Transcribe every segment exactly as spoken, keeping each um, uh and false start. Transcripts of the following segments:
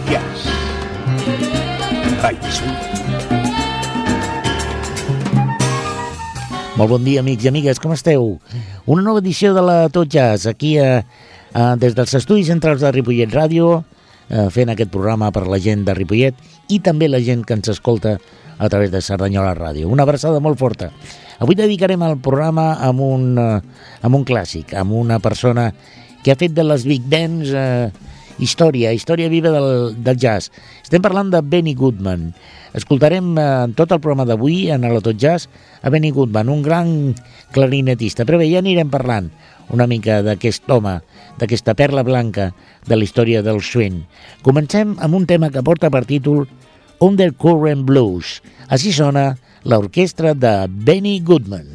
Jazz. Right Swing. Molt bon dia, amics i amigues, com esteu? Una nova edició de la Tot Jazz, aquí a, a, des dels estudis centrals de Ripollet Ràdio, a, fent aquest programa per la gent de Ripollet i també la gent que ens escolta a través de Cerdanyola Ràdio. Una abraçada molt forta. Avui dedicarem el programa amb un, amb un clàssic, amb una persona que ha fet de les Big Bands eh, història, història viva del, del jazz. Estem parlant de Benny Goodman. Escoltarem eh, en tot el programa d'avui, en la Tot Jazz, a Benny Goodman, un gran clarinetista. Però bé, ja anirem parlant una mica d'aquest home, d'aquesta perla blanca de la història del swing. Comencem amb un tema que porta per títol Undercurrent Blues. Així sona l'orquestra de Benny Goodman.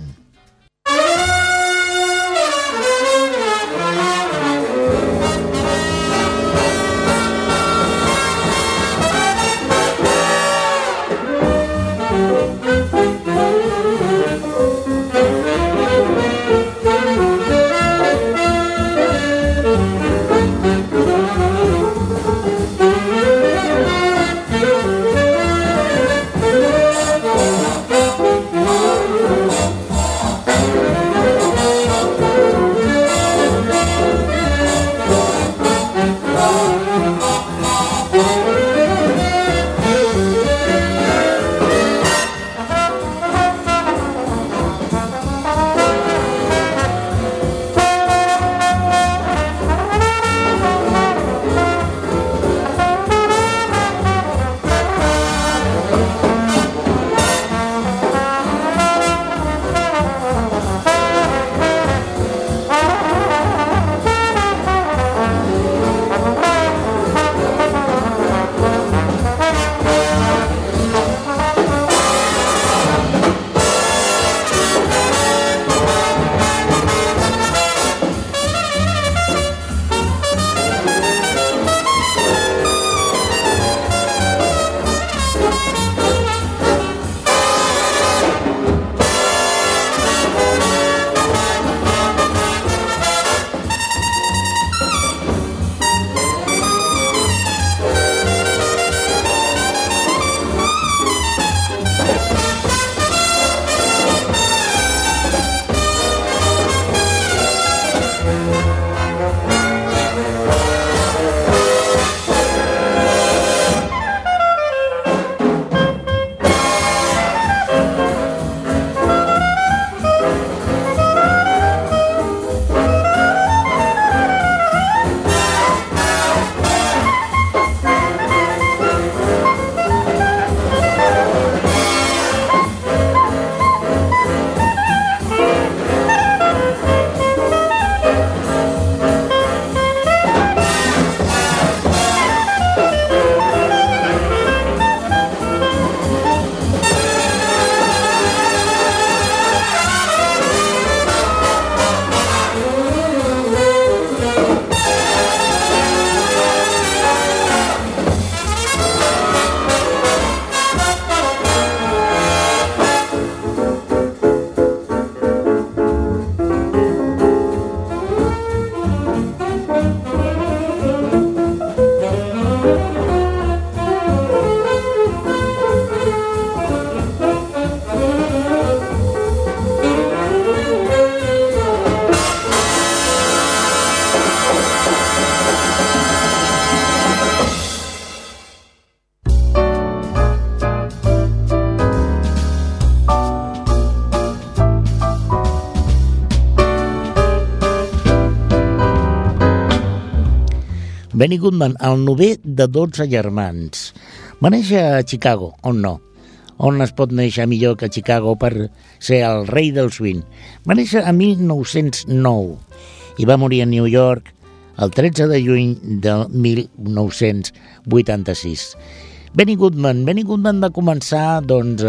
Benny Goodman, el novè de dotze germans. Va néixer a Chicago, on no? On es pot néixer millor que a Chicago per ser el rei del swing? Va néixer a mil nou-cents nou i va morir a New York el tretze de juny de mil nou-cents vuitanta-sis. Benny Goodman, Benny Goodman va començar doncs,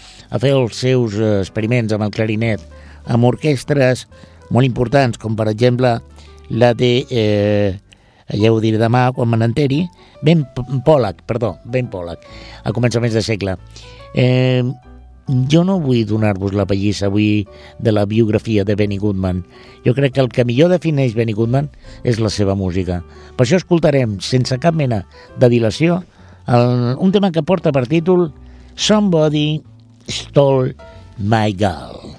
a fer els seus experiments amb el clarinet, amb orquestres molt importants, com per exemple la de... Eh, ja ho diré demà, quan me n'enteri, Ben Pollack, perdó, Ben Pollack, a començaments de segle. Eh, jo no vull donar-vos la pallissa avui de la biografia de Benny Goodman. Jo crec que el que millor defineix Benny Goodman és la seva música. Per això escoltarem, sense cap mena de dilació, el, un tema que porta per títol Somebody Stole My Girl.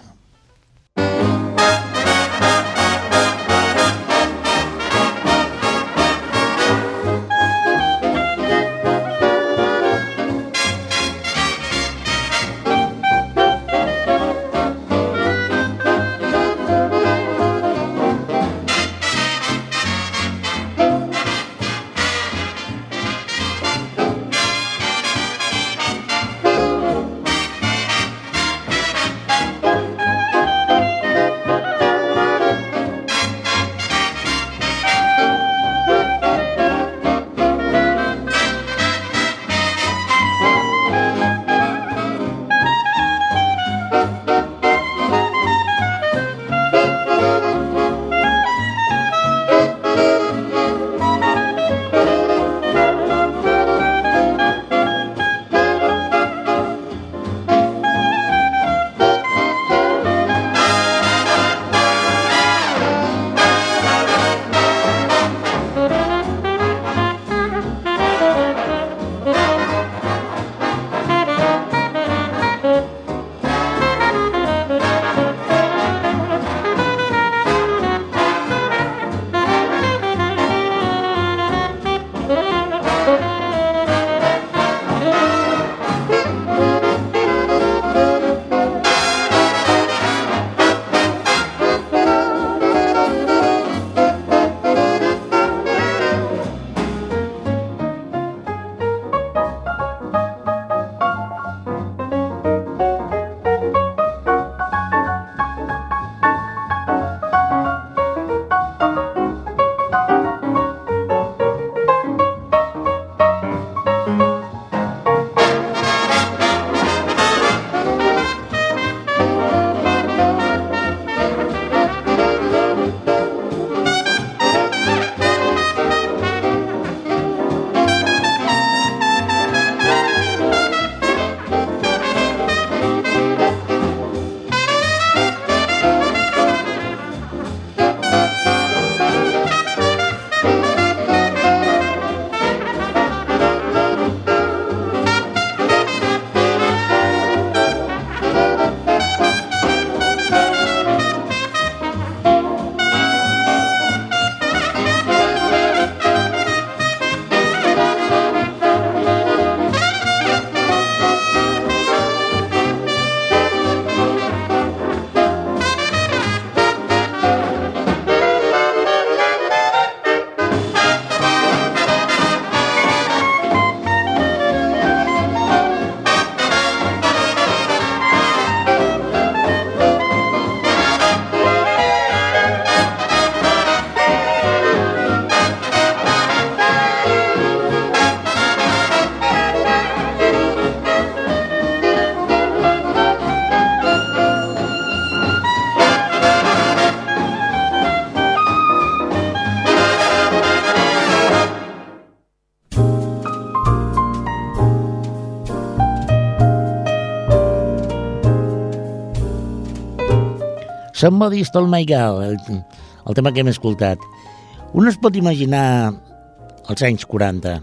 Somebody Stole My Girl, el, el tema que hem escoltat. Un es pot imaginar als anys quaranta,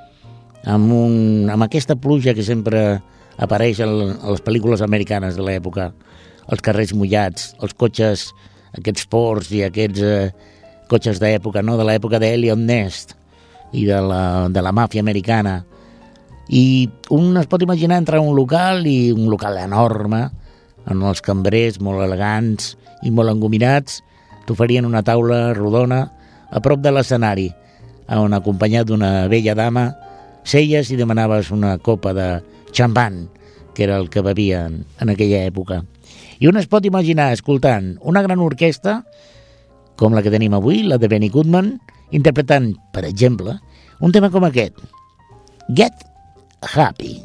amb, un, amb aquesta pluja que sempre apareix a les pel·lícules americanes de l'època, els carrers mullats, els cotxes, aquests Fords i aquests eh, cotxes d'època, no? De l'època d'Eliot Ness i de la, de la màfia americana. I un es pot imaginar entrar a un local, i un local enorme, amb els cambrers molt elegants i molt engominats, t'oferien una taula rodona a prop de l'escenari, on, acompanyat d'una vella dama, seies i demanaves una copa de xampan, que era el que bevien en aquella època. I un es pot imaginar escoltant una gran orquestra, com la que tenim avui, la de Benny Goodman, interpretant, per exemple, un tema com aquest, Get Happy.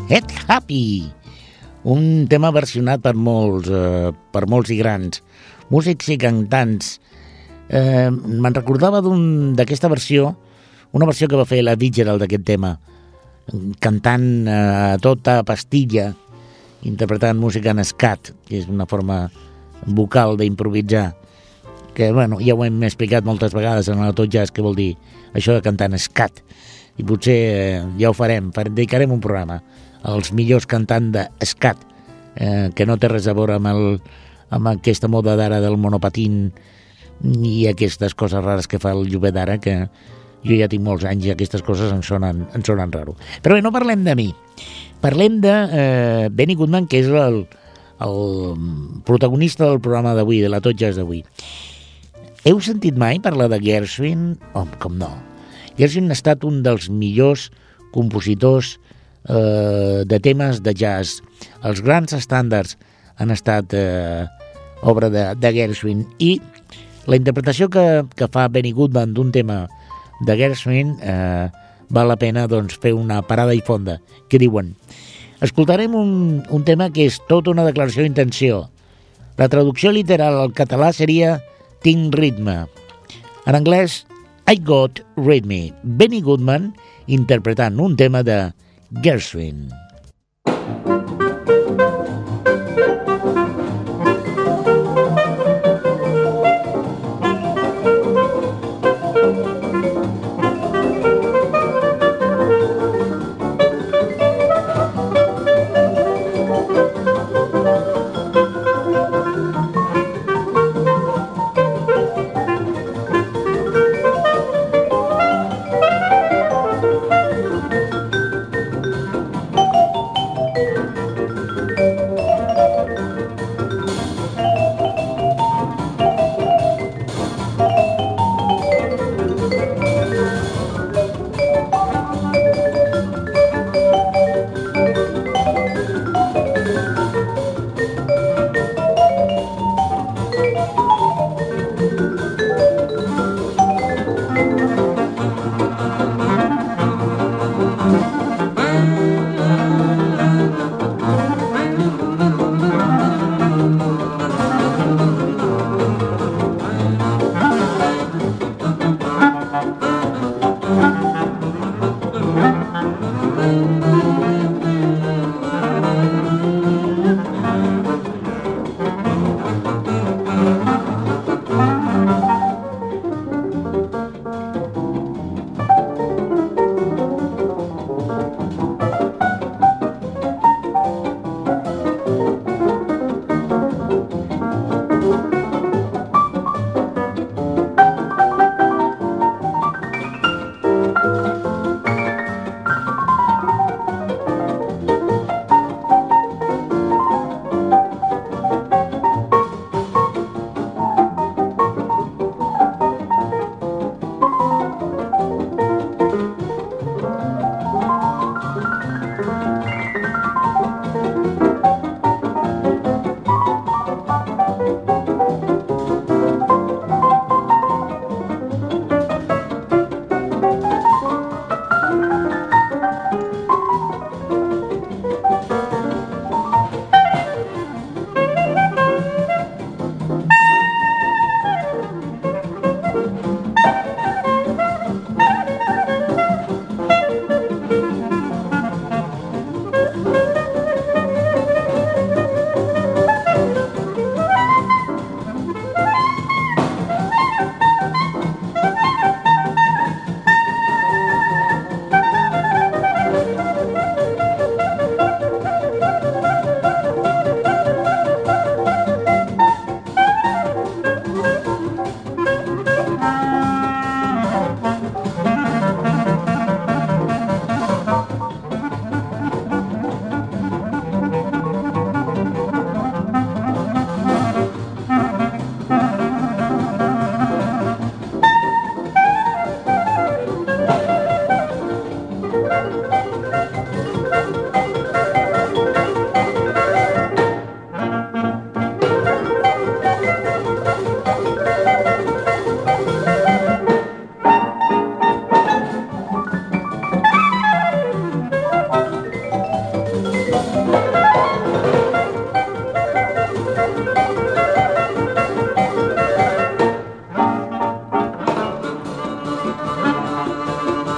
Et Happy, un tema versionat per molts, eh, per molts i grans músics i cantants. Eh, me'n recordava d'aquesta versió, una versió que va fer la Fitzgerald d'aquest tema, cantant a eh, tota pastilla, interpretant música en scat, que és una forma vocal d'improvisar, que bueno, ja ho hem explicat moltes vegades en el Tot Jazz, què vol dir això de cantar en scat, i potser eh, ja ho farem, dedicarem un programa als millors cantants de scat, eh, que no té res a veure amb, el, amb aquesta moda d'ara del monopatín i aquestes coses rares que fa el jove d'ara, que jo ja tinc molts anys i aquestes coses em sonen, em sonen raro. Però bé, no parlem de mi, parlem de eh, Benny Goodman, que és el, el protagonista del programa d'avui, de la Tot Jazz d'avui. Heu sentit mai parlar de Gershwin? Oh, com no. Gershwin ha estat un dels millors compositors eh, de temes de jazz. Els grans estàndards han estat eh, obra de, de Gershwin, i la interpretació que, que fa Benny Goodman d'un tema de Gershwin eh, val la pena doncs, fer una parada i fonda, que diuen. Escoltarem un, un tema que és tota una declaració d'intenció. La traducció literal al català seria Tinc ritme. En anglès, I got rhythm. Benny Goodman interpretant un tema de Gershwin.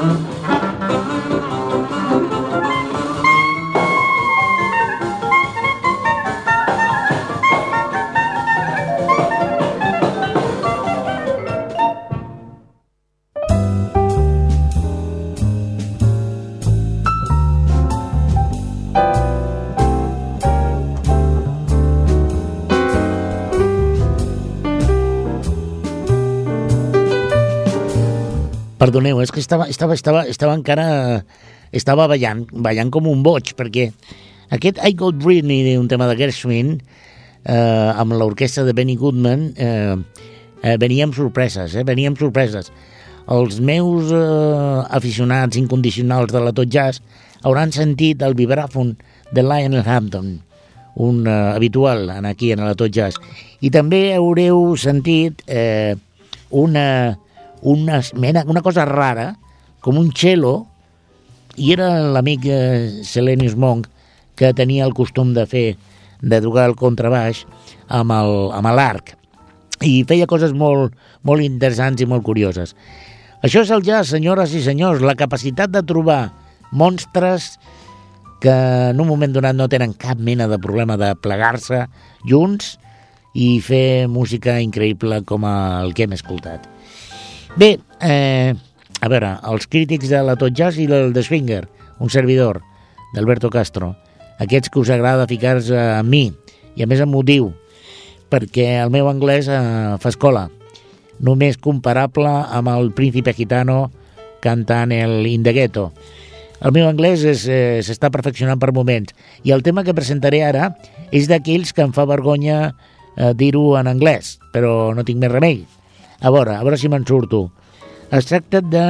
Perdoneu, és que estava, estava, estava, estava encara... Estava ballant, ballant com un boig, perquè aquest I Got Britney, un tema de Gershwin, eh, amb l'orquestra de Benny Goodman, eh, eh, venia amb sorpreses, eh, venia amb sorpreses. Els meus eh, aficionats incondicionals de la Tot Jazz hauran sentit el vibràfon de Lionel Hampton, un eh, habitual aquí en la Tot Jazz. I també haureu sentit eh, una... Una, mena, una cosa rara, com un cello, i era l'amic eh, Thelonious Monk que tenia el costum de fer, de tocar el contrabaix amb el, amb l'arc, i feia coses molt, molt interessants i molt curioses. Això és el jazz, senyores i senyors, la capacitat de trobar monstres que en un moment donat no tenen cap mena de problema de plegar-se junts i fer música increïble com el que hem escoltat. Bé, eh, a veure, els crítics de la Tot Jazz i el de Swinger, un servidor, d'Alberto Castro, aquests que us agrada ficar-se amb mi, i a més amb motiu, perquè el meu anglès eh, fa escola, només comparable amb el Príncipe Gitano cantant el In the Ghetto. El meu anglès és, eh, s'està perfeccionant per moments, i el tema que presentaré ara és d'aquells que em fa vergonya eh, dir-ho en anglès, però no tinc més remei. A veure, a veure si me'n surto. Es tracta de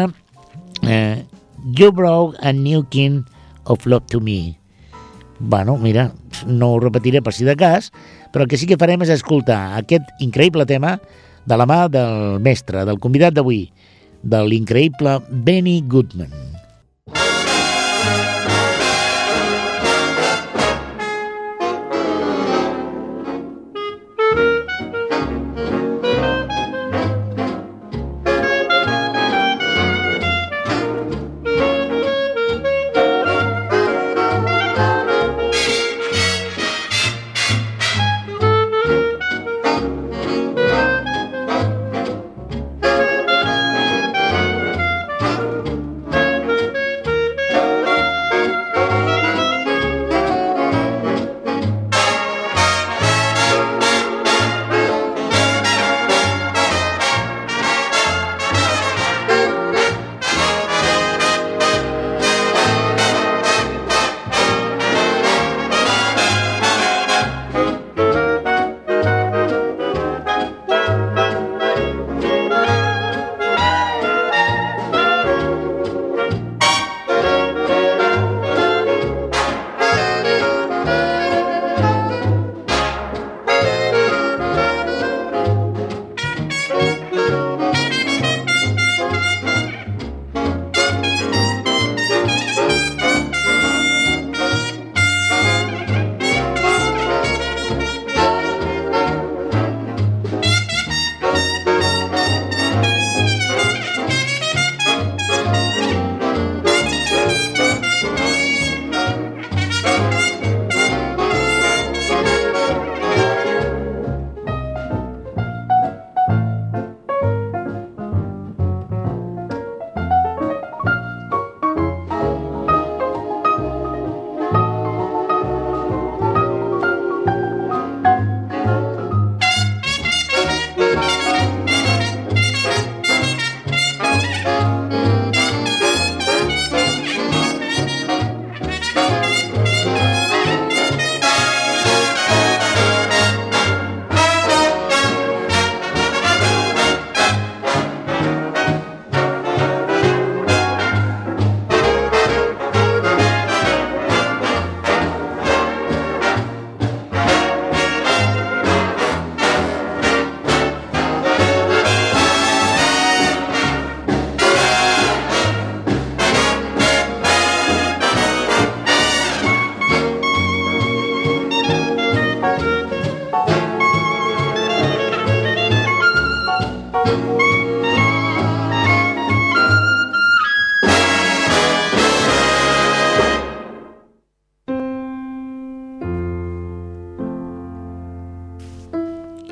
eh, You Brought a New King of Love to Me. Bueno, mira, no ho repetiré per si de cas, però el que sí que farem és escoltar aquest increïble tema de la mà del mestre, del convidat d'avui, de l'increïble Benny Goodman.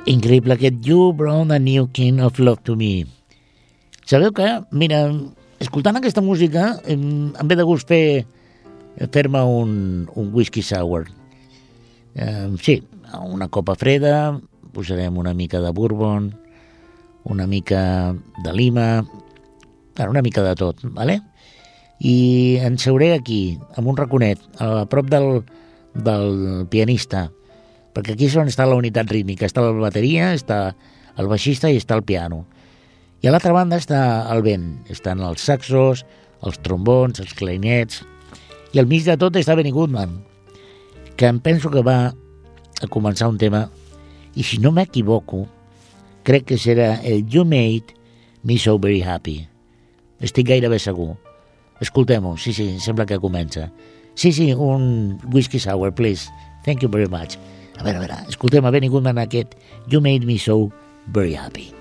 Increïble aquest You Brought a New Kind of Love to Me. Sabeu que, mira, escoltant aquesta música em, em ve de gust fer, fer-me un, un whisky sour. Eh, sí, una copa freda, posarem una mica de bourbon, una mica de lima, una mica de tot, ¿vale? I em seuré aquí, amb un raconet, a prop del, del pianista, perquè aquí és on està la unitat rítmica, està la bateria, està el baixista i està el piano. I a l'altra banda està el vent, estan els saxos, els trombons, els clarinets, i al mig de tot està Benny Goodman, que em penso que va a començar un tema, i si no m'equivoco, crec que serà el You Made Me So Very Happy. Estic gairebé segur. Escoltem-ho, sí, sí, sembla que comença. Sí, sí, un whisky sour, please. Thank you very much. A veure, a veure, escoltem a Benny Goodman aquest You Made Me So Very Happy.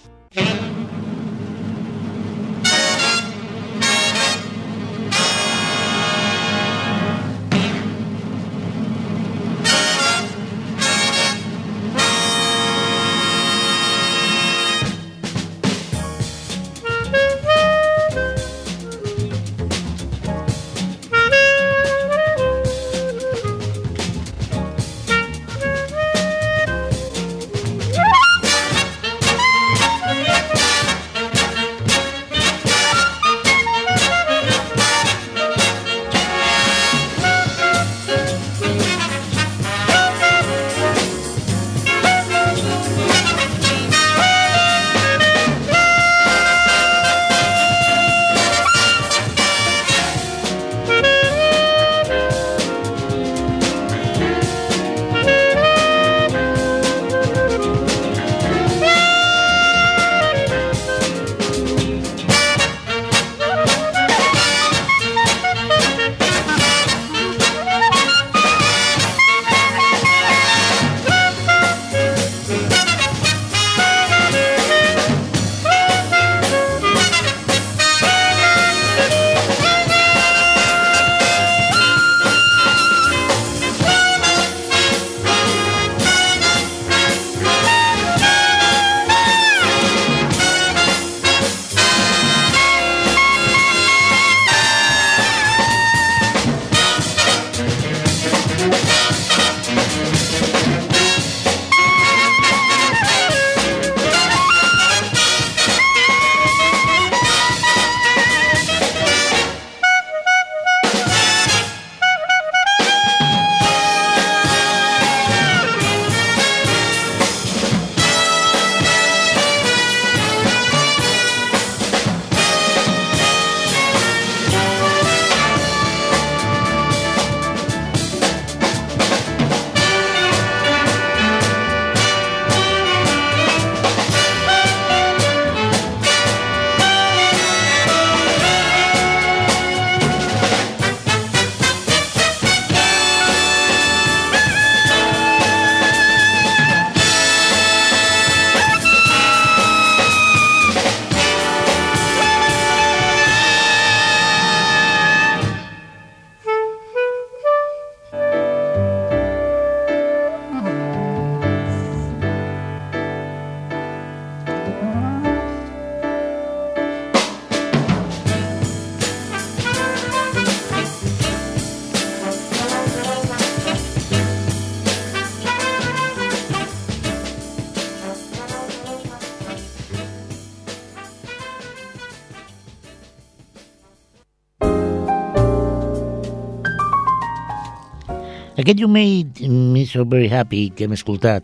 Aquest You Made Me So Very Happy que hem escoltat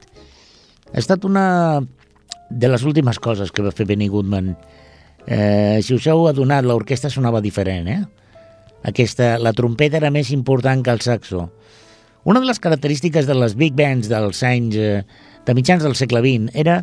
ha estat una de les últimes coses que va fer Benny Goodman. Eh, si us heu adonat, l'orquestra sonava diferent, eh? Aquesta, la trompeta era més important que el saxo. Una de les característiques de les big bands dels anys eh, de mitjans del segle vint era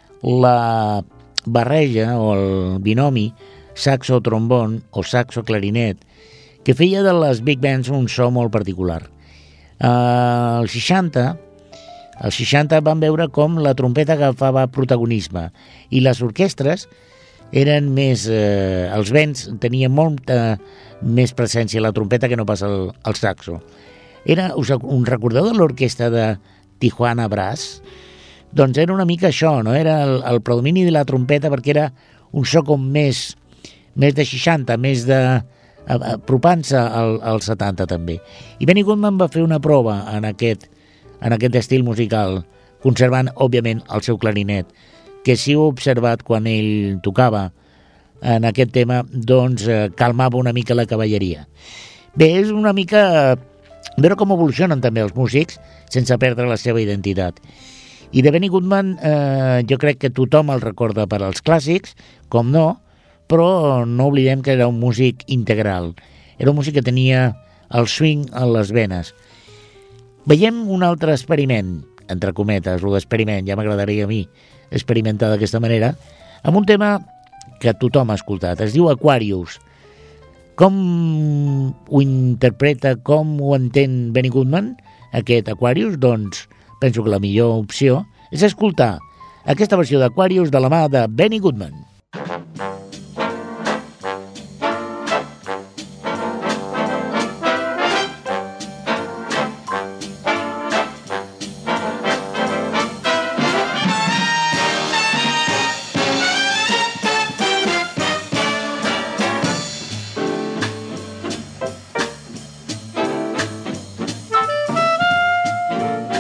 la barreja o el binomi saxo-trombon o saxo-clarinet que feia de les big bands un so molt particular. Uh, als seixanta, als seixanta van veure com la trompeta agafava protagonisme i les orquestres eren més... Eh, els vents tenien molta més presència a la trompeta que no pas el, el saxo. Era, us un recordeu de l'orquestra de Tijuana Brass? doncs era una mica això, no? Era el, el predomini de la trompeta perquè era un so com més, més de seixanta, més de apropant-se al, al setanta també. I Benny Goodman va fer una prova en aquest, en aquest estil musical, conservant, òbviament, el seu clarinet, que si ho he observat quan ell tocava en aquest tema, doncs eh, calmava una mica la cavalleria. Bé, és una mica veure com evolucionen també els músics sense perdre la seva identitat. I de Benny Goodman eh, jo crec que tothom el recorda per als clàssics, com no, però no oblidem que era un músic integral. Era un músic que tenia el swing a les venes. Veiem un altre experiment, entre cometes, el d'experiment, ja m'agradaria a mi experimentar d'aquesta manera, amb un tema que tothom ha escoltat. Es diu Aquarius. Com ho interpreta, com ho entén Benny Goodman, aquest Aquarius? Doncs penso que la millor opció és escoltar aquesta versió d'Aquarius de la mà de Benny Goodman.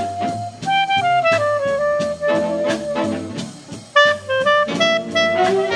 Thank you.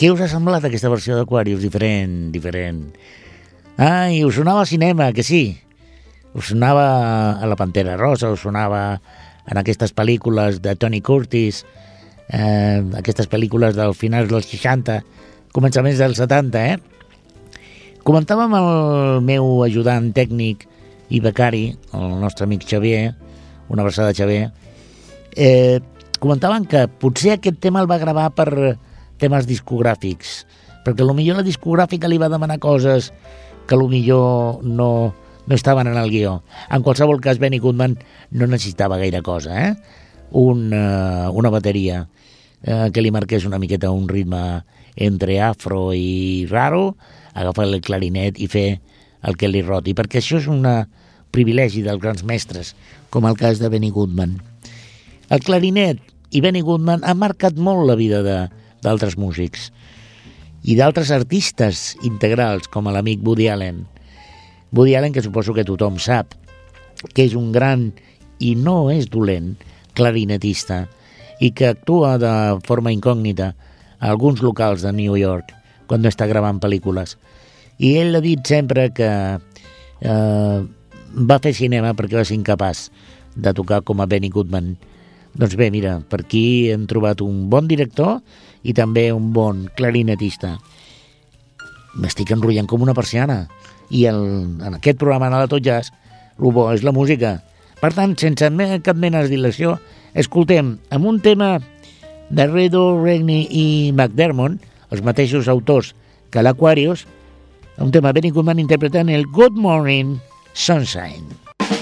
Què us ha semblat aquesta versió d'Aquarius? Diferent, diferent. Ah, i us sonava al cinema, que sí. Us sonava a La Pantera Rosa, us sonava en aquestes pel·lícules de Tony Curtis, eh, aquestes pel·lícules del finals dels seixanta, començaments dels setanta, eh? Comentàvem el meu ajudant tècnic i becari, el nostre amic Xavier, una abraçada Xavier, eh, comentaven que potser aquest tema el va gravar per temes discogràfics, perquè potser la discogràfica li va demanar coses que potser no, no estaven en el guió. En qualsevol cas, Benny Goodman no necessitava gaire cosa, eh? Un, uh, una bateria eh, que li marqués una miqueta un ritme entre afro i raro, agafar el clarinet i fer el que li roti, perquè això és un privilegi dels grans mestres, com el cas de Benny Goodman. El clarinet i Benny Goodman han marcat molt la vida de, d'altres músics i d'altres artistes integrals, com l'amic Woody Allen. Woody Allen, que suposo que tothom sap, que és un gran i no és dolent clarinetista i que actua de forma incògnita a alguns locals de New York quan no està gravant pel·lícules. I ell ha dit sempre que eh, va fer cinema perquè va ser incapaç de tocar com a Benny Goodman. Doncs bé, mira, per aquí hem trobat un bon director i també un bon clarinetista. M'estic enrotllant com una persiana. I el, en aquest programa de Tot Jazz, el bo és la música. Per tant, sense cap mena de dilació, escoltem amb un tema de Redo, Regni i McDermott, els mateixos autors que l'Aquarius, un tema Benny Goodman interpretant el Good Morning Sunshine.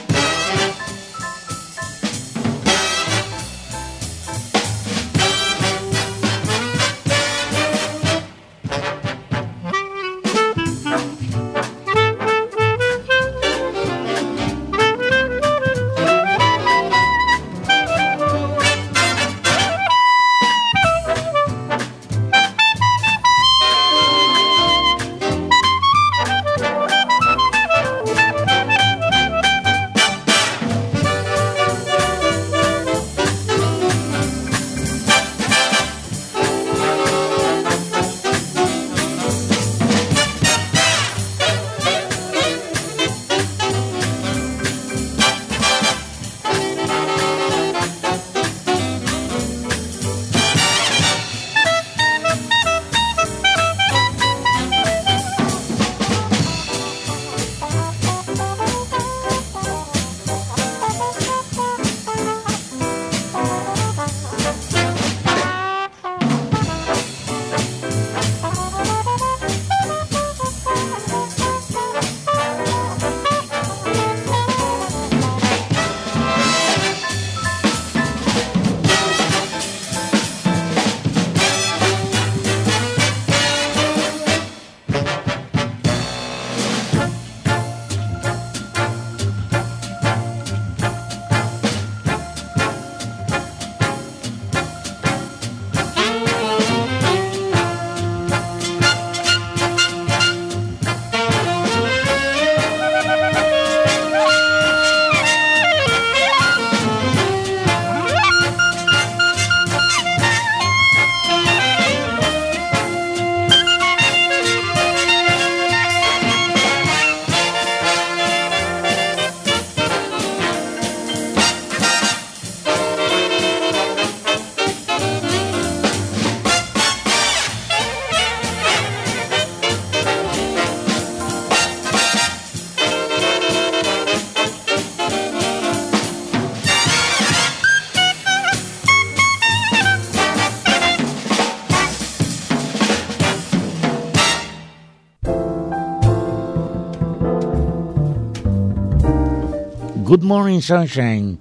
Good Morning Sunshine.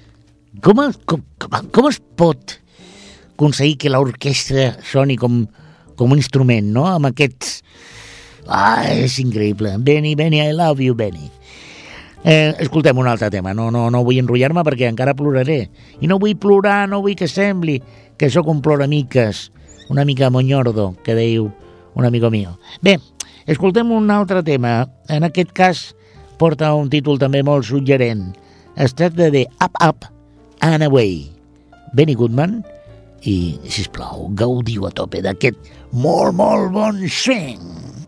Com, com, com es pot aconseguir que l'orquestra soni com, com un instrument, no? Amb aquests... Ah, és increïble. Benny, Benny, I love you, Benny. Eh, escoltem un altre tema. No, no, no vull enrotllar-me perquè encara ploraré. I no vull plorar, no vull que sembli que sóc un ploramiques, una mica monyordo, que deiu un amigo mío. Bé, escoltem un altre tema. En aquest cas porta un títol també molt suggerent. Es tracta de Up, Up and Away. Benny Goodman i, sisplau, gaudiu a tope d'aquest molt, molt bon swing.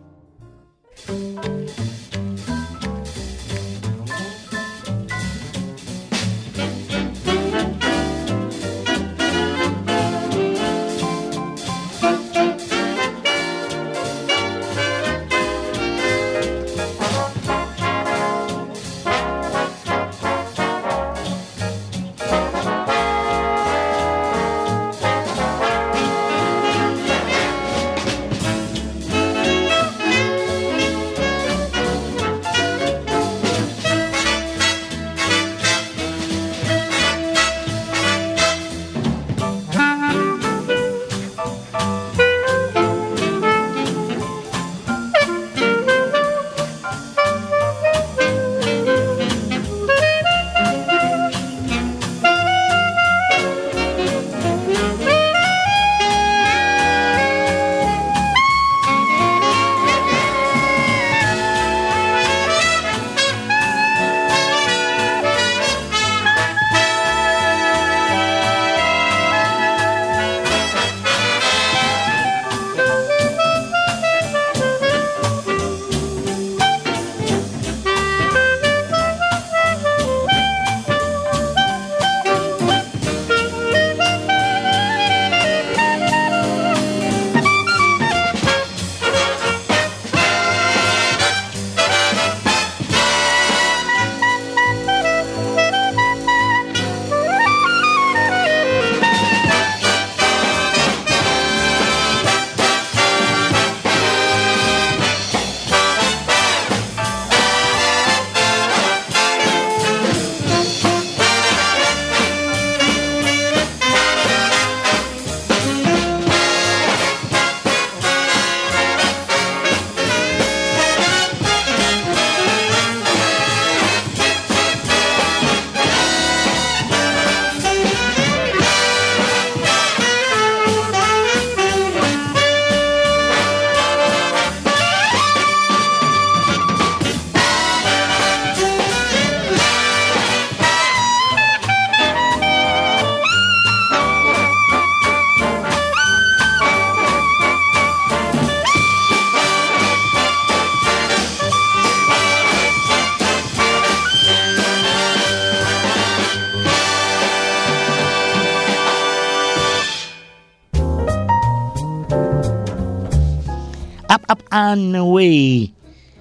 Up, Up and Away.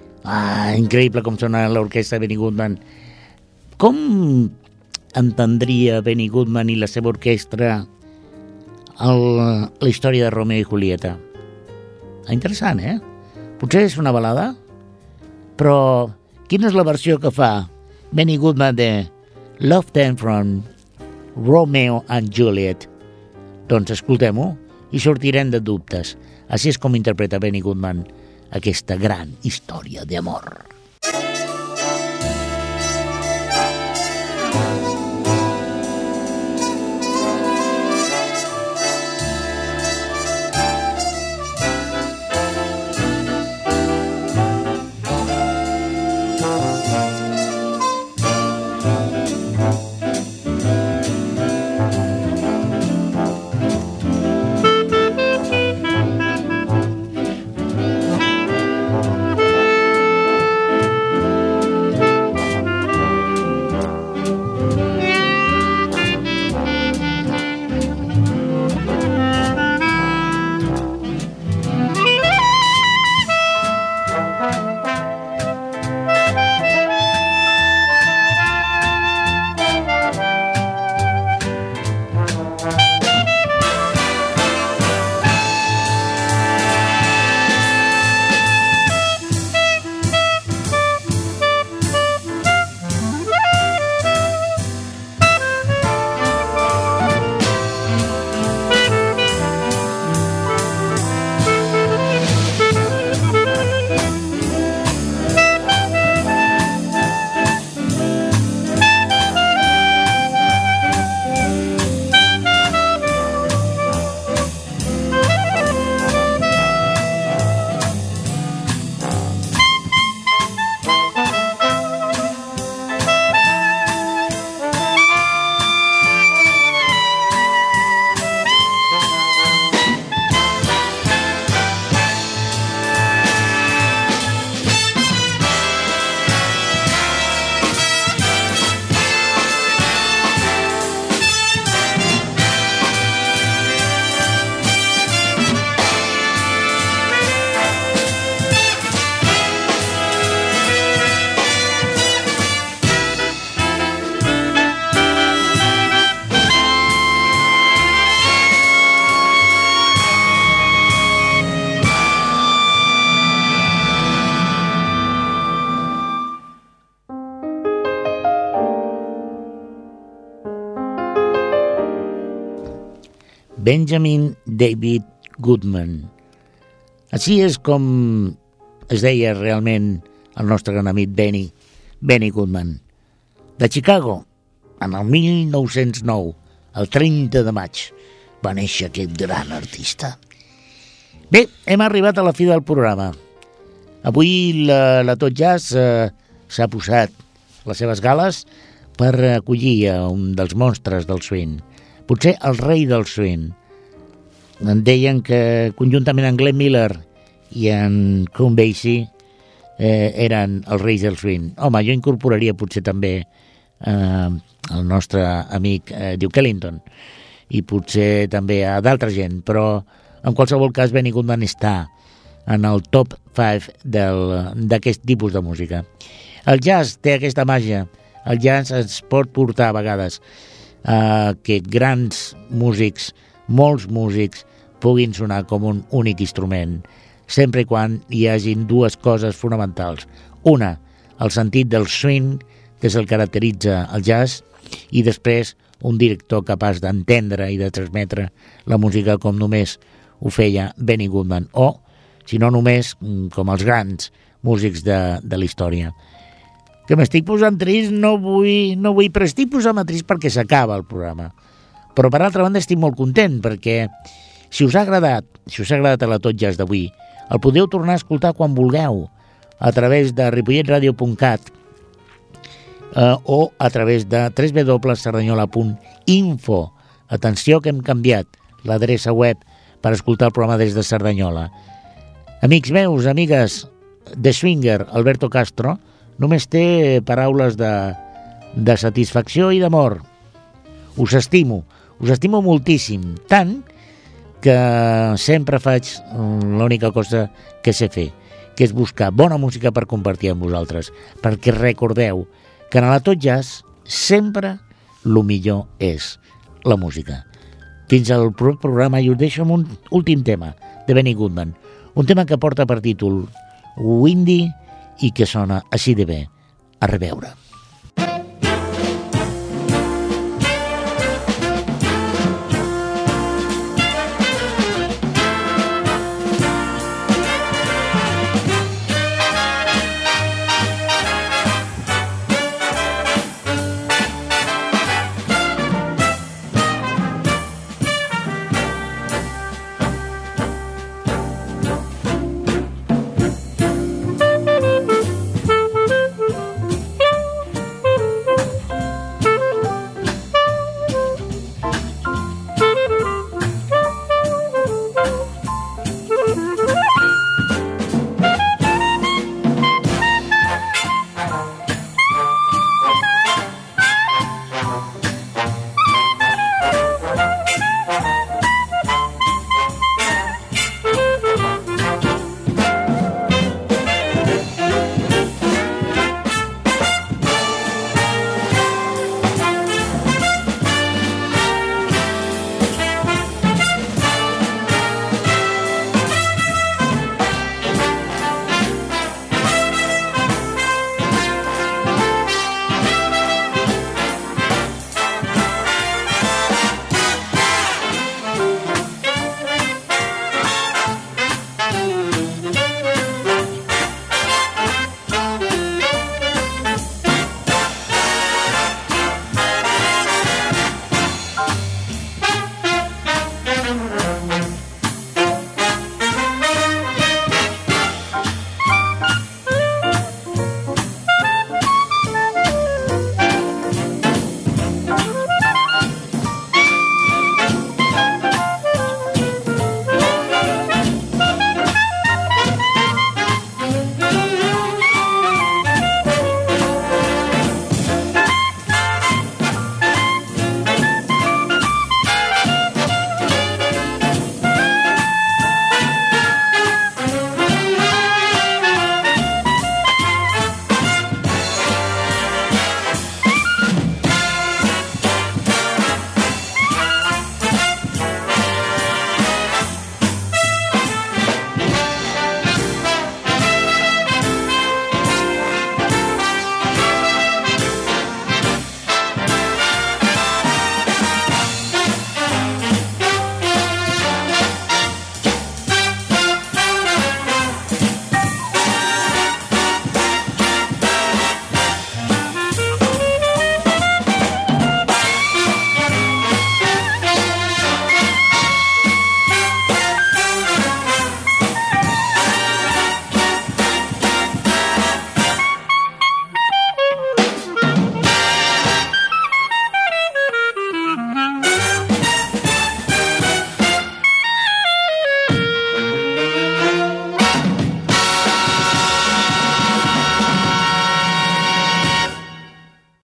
Ah, increïble com sona l'orquestra de Benny Goodman. Com entendria Benny Goodman i la seva orquestra el, la història de Romeo i Julieta? Ah, interessant, eh? Potser és una balada, però quina és la versió que fa Benny Goodman de Love Them from Romeo and Juliet? Doncs escoltem-ho i sortirem de dubtes. Així és com interpreta Benny Goodman aquesta gran història d'amor. Benjamin David Goodman. Així és com es deia realment el nostre gran amic Benny, Benny Goodman. De Chicago, en el mil nou-cents nou, el trenta de maig, va néixer aquest gran artista. Bé, hem arribat a la fi del programa. Avui la, la Tot Jazz eh, s'ha posat les seves gales per acollir a un dels monstres del swing, potser el rei del swing. En deien que conjuntament amb Glenn Miller i en Count Basie eh, eren els reis del swing. Home, jo incorporaria potser també eh, el nostre amic eh, Duke Ellington i potser també a d'altra gent, però en qualsevol cas Benny Goodman està en el top cinc d'aquest tipus de música. El jazz té aquesta màgia. El jazz ens pot portar a vegades a que grans músics, molts músics, puguin sonar com un únic instrument, sempre i quan hi hagin dues coses fonamentals. Una, el sentit del swing, que és el que caracteritza el jazz, i després un director capaç d'entendre i de transmetre la música com només ho feia Benny Goodman, o, si no només, com els grans músics de, de la història. Que m'estic posant trist, no vull, no vull, però estic posant trist perquè s'acaba el programa. Però per altra banda estic molt content, perquè si us ha agradat, si us ha agradat a la Tot Jazz d'avui, el podeu tornar a escoltar quan vulgueu, a través de ripollet radio punt cat eh, o a través de w w w punt cerdanyola punt info. Atenció que hem canviat l'adreça web per escoltar el programa des de Cerdanyola. Amics meus, amigues, de Swinger, Alberto Castro, només té paraules de, de satisfacció i d'amor. Us estimo, us estimo moltíssim, tant que sempre faig l'única cosa que sé fer, que és buscar bona música per compartir amb vosaltres, perquè recordeu que en la Tot Jazz sempre el millor és la música. Fins al proper programa i us deixo amb un últim tema de Benny Goodman, un tema que porta per títol Windy i que sona així de bé. A reveure.